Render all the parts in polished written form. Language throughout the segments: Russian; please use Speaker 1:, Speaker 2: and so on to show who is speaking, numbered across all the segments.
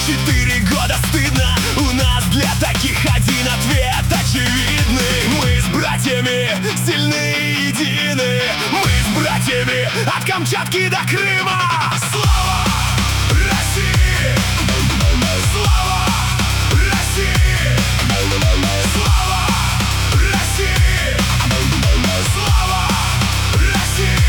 Speaker 1: 4 года стыдно, у нас для таких один ответ очевидный. Мы с братьями сильны и едины, мы с братьями от Камчатки до Крыма. Слава России! Слава России! Слава России! Слава России!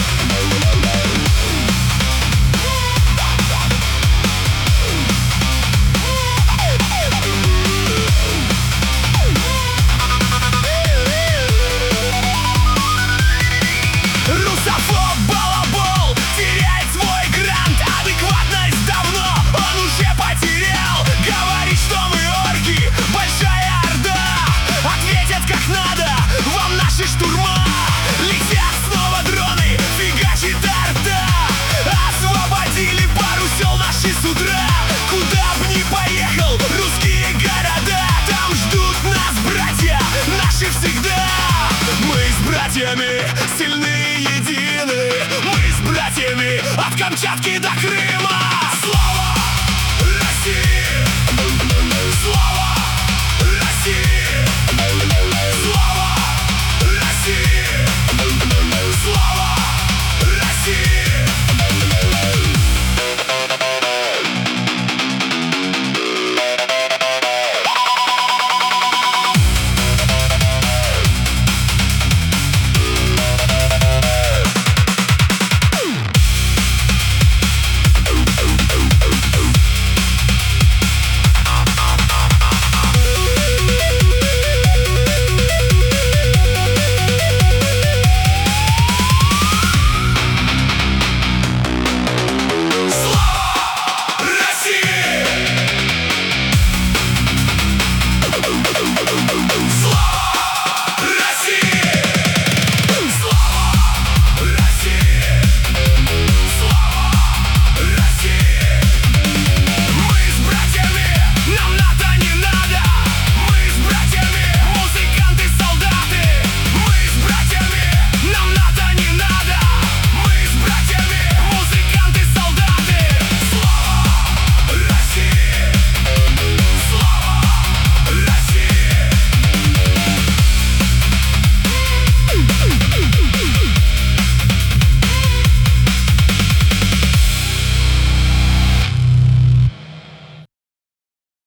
Speaker 1: Русофоб балабол теряет свой грант. Адекватность давно он уже потерял. Говорит, что мы орки, большая орда. Ответят как надо вам наши штурма. Летят снова дроны, фигачит арта. Освободили пару сел наши с утра. Куда б ни поехал, русские города, там ждут нас братья наши всегда. Мы с братьями сильны и едины, мы с братьями от Камчатки до Крыма.